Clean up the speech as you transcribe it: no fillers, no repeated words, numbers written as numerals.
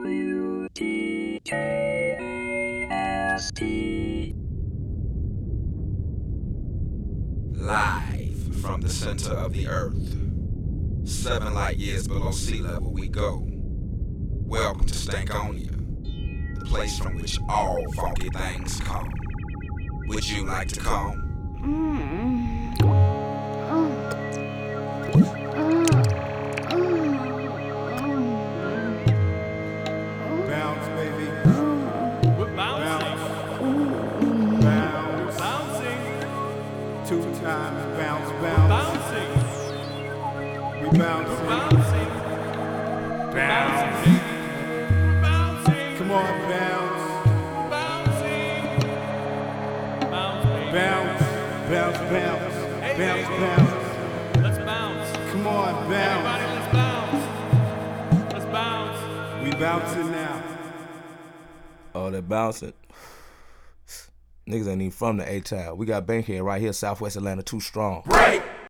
WDKAST. Live from the center of the earth, 7 light years below sea level we go. Welcome to Stankonia, the place from which all funky things come. Would you like to come? Bounce, baby. We're bouncing. Bounce. Bouncing. 2 times bounce, We're bounce. bouncing. We bouncing. Bouncing. Bounce. Bouncing. Come on, bounce. Bouncing. Bounce, baby. Bounce. Bounce, bounce. Hey, Bounce, baby. bounce. Let's bounce. Come on, Everybody, bounce. let's bounce. Let's bounce. We bouncing now. Oh, they're bouncing. Niggas ain't even from the A-Town. We got Bankhead right here, Southwest Atlanta, too strong. Break!